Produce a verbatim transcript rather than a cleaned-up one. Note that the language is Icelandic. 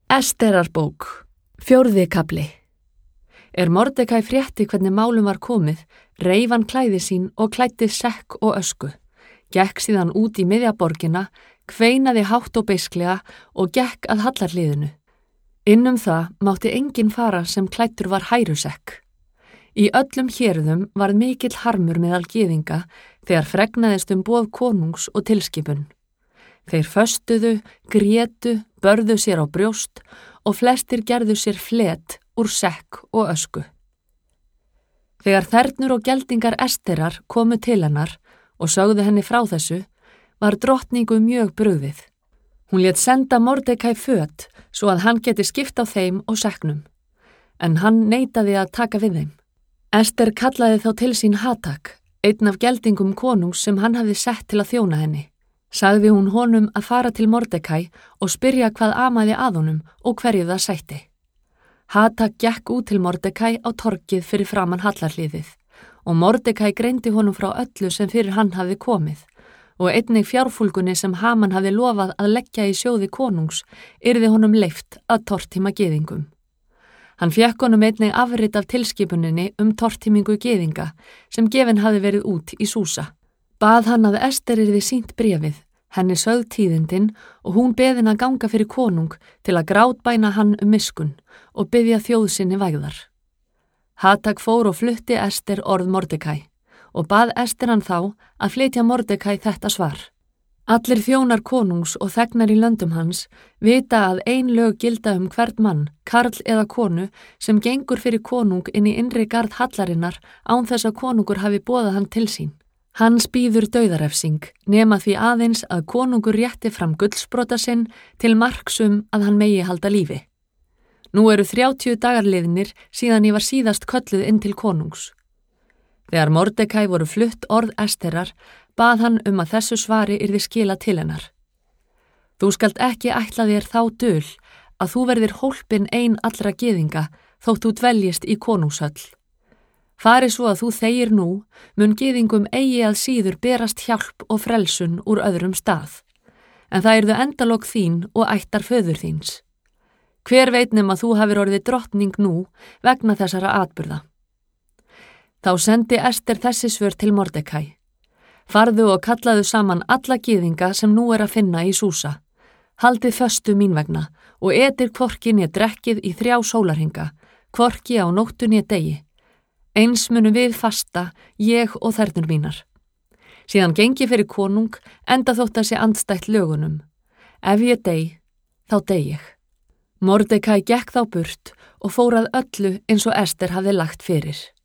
Esterarbók, fjórði kafli. Er Mordekai frétti hvernig málum var komið, reif hann klæði sín og klæddi sekk og ösku, gekk síðan út í miðja borgina, kveinaði hátt og beisklega og gekk að hallarliðinu. Innum það mátti enginn fara sem klæddur var hærusekk. Í öllum hérðum var mikill harmur meðal gyðinga þegar fregnaðist um boð konungs og tilskipun. Þeir föstuðu, grétu, börðu sér á brjóst og flestir gerðu sér flet úr sekk og ösku. Þegar þernur og geldingar Esterar komu til hennar og sögðu henni frá þessu, var drottningu mjög brugðið. Hún lét senda Mordekai föt svo að hann geti skipt á þeim og sekknum, en hann neitaði að taka við þeim. Ester kallaði þá til sín Hatak, einn af geldingum konungs sem hann hafði sett til að þjóna henni. Sagði hún honum að fara til Mordekai og spyrja hvað amaði að honum og hverju það sætti. Hatak gekk út til Mordekai á torgið fyrir framan hallarliðið og Mordekai greindi honum frá öllu sem fyrir hann hafði komið og einnig fjárfúlgunni sem Haman hafði lofað að leggja í sjóði konungs yrði honum leyft að tortíma gyðingum. Hann fékk honum einnig afrit af tilskipuninni um tortímingu gyðinga sem gefin hafði verið út í Súsa. Bað hann að Ester yrði sýnt bréfið, henni sögð tíðindin og hún beðin að ganga fyrir konung til að grátbæna hann um miskun og biðja þjóð sinni vægðar. Hatak fór og flutti Ester orð Mordekai og bað Ester hann þá að flytja Mordekai þetta svar. Allir þjónar konungs og þegnar í löndum hans vita að ein lög gilda um hvern mann, karl eða konu, sem gengur fyrir konung inn í innri garð hallarinnar án þess að konungur hafi boðað hann til sín. Hans bíður dauðarefsing, nema því aðeins að konungur rétti fram gullsbrota sinn til marksum að hann megi halda lífi. Nú eru þrjátíu dagar liðnir síðan ég var síðast kölluð inn til konungs. Þegar Mordekai voru flutt orð Esterar, bað hann um að þessu svari yrði skila til hennar. Þú skalt ekki ætla þér þá dul að þú verðir hólpin ein allra gyðinga þótt þú dveljist í konungshöll. Fari svo að þú þegir nú, mun gyðingum eigi að síður berast hjálp og frelsun úr öðrum stað, en það yrðu endalok þín og ættar föður þíns. Hver veit nema þú hafir orðið drottning nú vegna þessara atburða. Þá sendi Ester þessi svör til Mordekai. Farðu og kallaðu saman alla gyðinga sem nú er að finna í Súsa. Haldið föstu mín vegna og etir hvorki né drekkið í þrjá sólarhinga, hvorki á nóttu né degi. Eins munum við fasta, ég og þernur mínar. Síðan gengi fyrir konung, enda þótt að sé andstætt lögunum. Ef ég dey, þá dey ég. Mordekai gekk þá burt og fór að öllu eins og Ester hafði lagt fyrir.